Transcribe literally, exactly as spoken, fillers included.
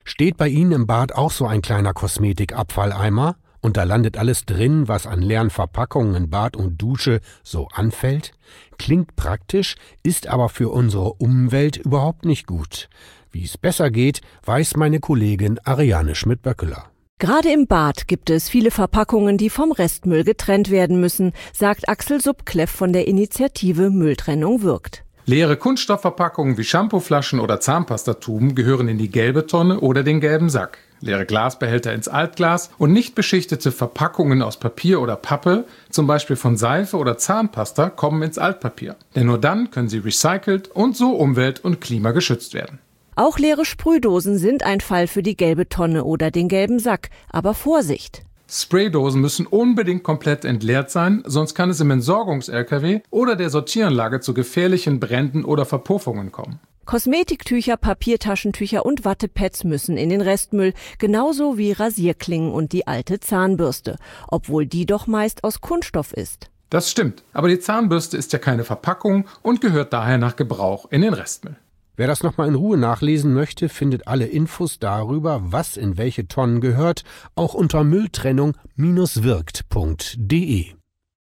Steht bei Ihnen im Bad auch so ein kleiner Kosmetikabfalleimer? Und da landet alles drin, was an leeren Verpackungen in Bad und Dusche so anfällt? Klingt praktisch, ist aber für unsere Umwelt überhaupt nicht gut. Wie es besser geht, weiß meine Kollegin Ariane Schmidt-Böckeler. Gerade im Bad gibt es viele Verpackungen, die vom Restmüll getrennt werden müssen, sagt Axel Subkleff von der Initiative Mülltrennung wirkt. Leere Kunststoffverpackungen wie Shampooflaschen oder Zahnpastatuben gehören in die gelbe Tonne oder den gelben Sack. Leere Glasbehälter ins Altglas und nicht beschichtete Verpackungen aus Papier oder Pappe, zum Beispiel von Seife oder Zahnpasta, kommen ins Altpapier. Denn nur dann können sie recycelt und so umwelt- und klimageschützt werden. Auch leere Sprühdosen sind ein Fall für die gelbe Tonne oder den gelben Sack. Aber Vorsicht! Spraydosen müssen unbedingt komplett entleert sein, sonst kann es im Entsorgungs-L K W oder der Sortieranlage zu gefährlichen Bränden oder Verpuffungen kommen. Kosmetiktücher, Papiertaschentücher und Wattepads müssen in den Restmüll, genauso wie Rasierklingen und die alte Zahnbürste, obwohl die doch meist aus Kunststoff ist. Das stimmt, aber die Zahnbürste ist ja keine Verpackung und gehört daher nach Gebrauch in den Restmüll. Wer das nochmal in Ruhe nachlesen möchte, findet alle Infos darüber, was in welche Tonnen gehört, auch unter mülltrennung Bindestrich wirkt Punkt de.